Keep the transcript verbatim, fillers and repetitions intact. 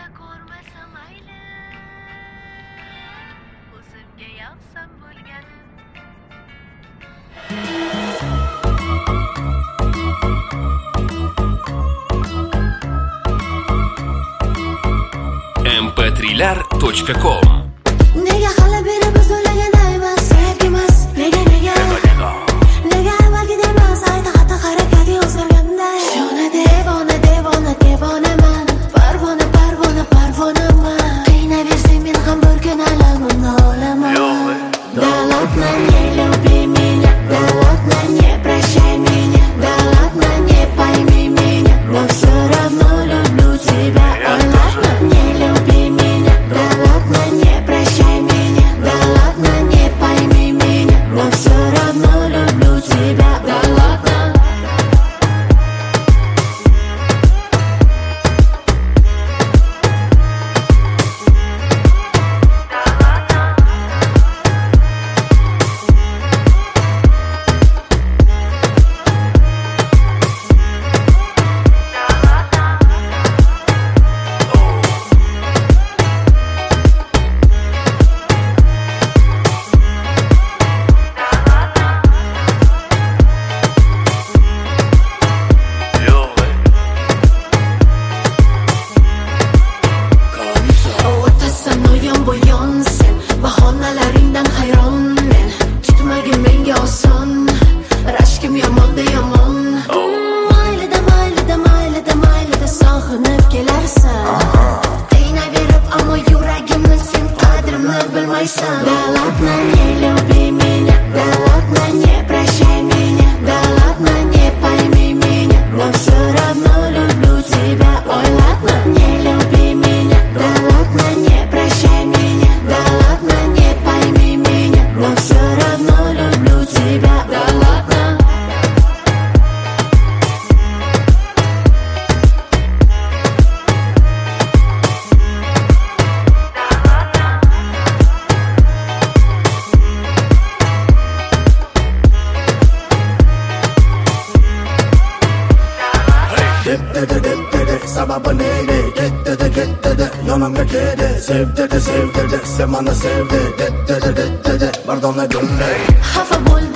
ko'zda ko'rmasam mayli, o'zimga yoqsam bo'lgani. em pe tri lar точка ком. Nega hali beri biz o'ylaganaymiz, sevgimiz nega nega nega avvalgidek emas, ayta xatti harakati o'zgarganday. Shona devona devona devonaman, parvona parvona parvonaman. Qiynaversang men ham bir kun alamimni olaman. Да ладно, не люби меня, да ладно, не прощай меня, да ладно, не пойми меня, но все равно люблю тебя. Ой, ладно, не люби меня, да ладно, не прощай меня, да ладно, не пойми меня, но все равно люблю тебя. Да ладно. Bahonalaringdan hayronmen, tutmagin menga oson, rashkim yomonda yomon. Maylida maylida maylida maylida sog'inib kelarsan, qiynaverib ammo yuragimni sen qadrimni bilmaysan. Да ладно, не люби меня, да ладно, не прощай меня, да ладно, не пойми меня, но все равно люблю тебя. Ой, ладно, не люби меня, да ладно, не прощай меня, да ладно, не пойми меня, но все равно люблю тебя. Да ладно. Dep dedi dep dedi sababı neydi? Get dedi get dedi yonumga keldi. Sev dedi sev dedi sen bana sevdi. Det dedi det dedi bir dona gönley. Xafa bo'ldim